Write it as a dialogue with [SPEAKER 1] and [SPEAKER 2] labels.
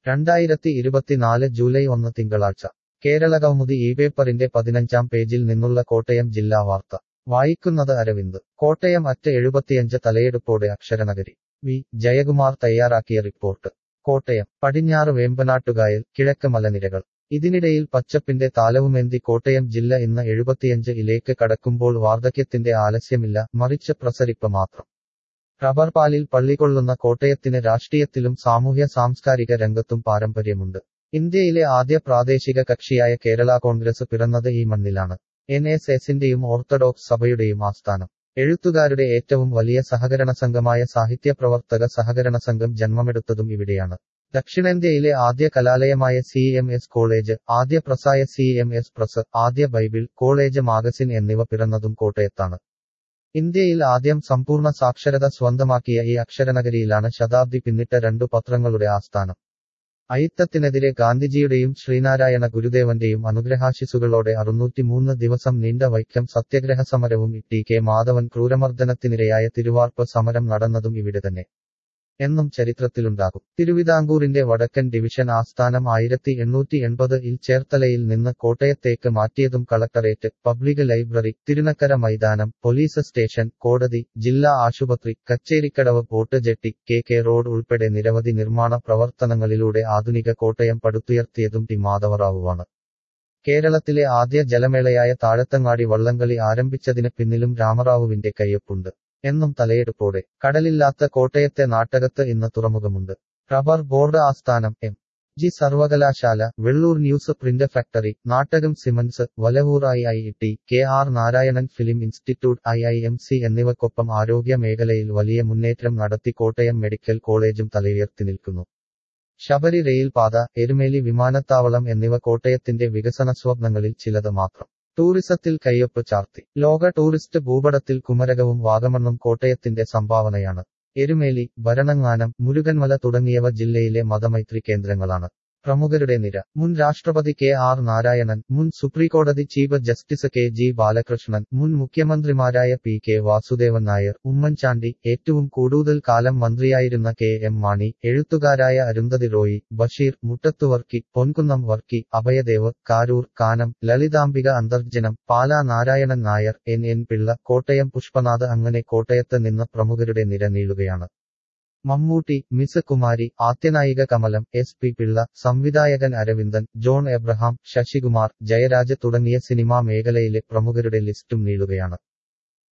[SPEAKER 1] 2024 July 1 തിങ്കളാഴ്ച കേരളകൗമുദി ഈ പേപ്പറിന്റെ 15-ാം പേജിൽ നിന്നുള്ള കോട്ടയം ജില്ലാ വാർത്ത വായിക്കുന്നത് അരവിന്ദ്. കോട്ടയം അറ്റ് 75 തലയെടുപ്പോടെ അക്ഷരനഗരി. വി. ജയകുമാർ തയ്യാറാക്കിയ റിപ്പോർട്ട്. കോട്ടയം. പടിഞ്ഞാറ് വേമ്പനാട്ടുകായൽ, കിഴക്ക് മലനിരകൾ. ഇതിനിടയിൽ പച്ചപ്പിന്റെ താലവുമേന്തി കോട്ടയം ജില്ല ഇന്ന് 75-ലേക്ക് കടക്കുമ്പോൾ വാർദ്ധക്യത്തിന്റെ ആലസ്യമില്ല, മറിച്ച് പ്രസരിപ്പ് മാത്രം. റബ്ബർ പാലിൽ പള്ളികൊള്ളുന്ന കോട്ടയത്തിന് രാഷ്ട്രീയത്തിലും സാമൂഹ്യ സാംസ്കാരിക രംഗത്തും പാരമ്പര്യമുണ്ട്. ഇന്ത്യയിലെ ആദ്യ പ്രാദേശിക കക്ഷിയായ കേരള കോൺഗ്രസ് പിറന്നത് ഈ മണ്ണിലാണ്. NSSന്റെയും ഓർത്തഡോക്സ് സഭയുടെയും ആസ്ഥാനം. എഴുത്തുകാരുടെ ഏറ്റവും വലിയ സഹകരണ സംഘമായ സാഹിത്യപ്രവർത്തക സഹകരണ സംഘം ജന്മമെടുത്തതും ഇവിടെയാണ്. ദക്ഷിണേന്ത്യയിലെ ആദ്യ കലാലയമായ CMS കോളേജ്, ആദ്യ പ്രസായ CMS പ്രസ്, ആദ്യ ബൈബിൾ കോളേജ് മാഗസിൻ എന്നിവ പിറന്നതും കോട്ടയത്താണ്. ഇന്ത്യയിൽ ആദ്യം സമ്പൂർണ്ണ സാക്ഷരത സ്വന്തമാക്കിയ ഈ അക്ഷരനഗരിയിലാണ് ശതാബ്ദി പിന്നിട്ട 2 പത്രങ്ങളുടെ ആസ്ഥാനം. അയിത്തത്തിനെതിരെ ഗാന്ധിജിയുടെയും ശ്രീനാരായണ ഗുരുദേവന്റെയും അനുഗ്രഹാശിസുകളോടെ 603 ദിവസം നീണ്ട വൈക്കം സത്യഗ്രഹ സമരവും TK മാധവൻ ക്രൂരമർദ്ദനത്തിനിരയായ തിരുവാർപ്പ് സമരം നടന്നതും ഇവിടെ തന്നെ എന്നും ചരിത്രത്തിലുണ്ടാകും. തിരുവിതാംകൂറിന്റെ വടക്കൻ ഡിവിഷൻ ആസ്ഥാനം 1880-ൽ ചേർത്തലയിൽ നിന്ന് കോട്ടയത്തേക്ക് മാറ്റിയതും കളക്ടറേറ്റ്, പബ്ലിക് ലൈബ്രറി, തിരുനക്കര മൈതാനം, പോലീസ് സ്റ്റേഷൻ, കോടതി, ജില്ലാ ആശുപത്രി, Kacherikkadavu, boat jetty, KK road ഉൾപ്പെടെ നിരവധി നിർമ്മാണ പ്രവർത്തനങ്ങളിലൂടെ ആധുനിക കോട്ടയം പടുത്തുയർത്തിയതും ടി മാധവറാവുവാണ്. കേരളത്തിലെ ആദ്യ ജലമേളയായ താഴത്തങ്ങാടി വള്ളംകളി ആരംഭിച്ചതിന് പിന്നിലും രാമറാവുവിന്റെ കയ്യൊപ്പുണ്ട് എന്നും തലയെടുപ്പോടെ. കടലില്ലാത്ത കോട്ടയത്തെ നാട്ടകത്ത് ഇന്ന് തുറമുഖമുണ്ട്. റബ്ബർ ബോർഡ് ആസ്ഥാനം, MG സർവകലാശാല, Velloor newsprint factory, Nattakam cements, Valavoor IIT, KR Narayanan film institute, IIMC എന്നിവയ്ക്കൊപ്പം ആരോഗ്യ മേഖലയിൽ വലിയ മുന്നേറ്റം നടത്തി കോട്ടയം മെഡിക്കൽ കോളേജും തലയുയർത്തി നിൽക്കുന്നു. ശബരി റെയിൽ പാത, എരുമേലി വിമാനത്താവളം എന്നിവ കോട്ടയത്തിന്റെ വികസന സ്വപ്നങ്ങളിൽ ചിലത് മാത്രം. ടൂറിസത്തിൽ കയ്യൊപ്പ് ചാർത്തി. ലോക ടൂറിസ്റ്റ് ഭൂപടത്തിൽ കുമരകവും വാഗമണ്ണും കോട്ടയത്തിന്റെ സംഭാവനയാണ്. എരുമേലി, ഭരണങ്ങാനം, മുരുകൻമല തുടങ്ങിയവ ജില്ലയിലെ മതമൈത്രി കേന്ദ്രങ്ങളാണ്. പ്രമുഖരുടെ നിര. മുൻ രാഷ്ട്രപതി KR നാരായണൻ, മുൻ സുപ്രീംകോടതി ചീഫ് ജസ്റ്റിസ് KG ബാലകൃഷ്ണൻ, മുൻ മുഖ്യമന്ത്രിമാരായ PK വാസുദേവൻ നായർ, ഉമ്മൻചാണ്ടി, ഏറ്റവും കൂടുതൽ കാലം മന്ത്രിയായിരുന്ന KM മാണി, എഴുത്തുകാരായ അരുന്ധതി റോയി, ബഷീർ, മുട്ടത്തുവർക്കി, പൊൻകുന്നം വർക്കി, അഭയദേവ്, കാരൂർ, കാനം, ലളിതാംബിക അന്തർജനം, പാലാ നാരായണൻ നായർ, NN പിള്ള, കോട്ടയം പുഷ്പനാഥ്, അങ്ങനെ കോട്ടയത്ത് നിന്ന് പ്രമുഖരുടെ നിര നീളുകയാണ്. മമ്മൂട്ടി, മിസ് കുമാരി, ആദ്യനായിക കമലം, SP പിള്ള, സംവിധായകൻ അരവിന്ദൻ, ജോൺ എബ്രഹാം, ശശികുമാർ, ജയരാജ് തുടങ്ങിയ സിനിമാ മേഖലയിലെ പ്രമുഖരുടെ ലിസ്റ്റും നീളുകയാണ്.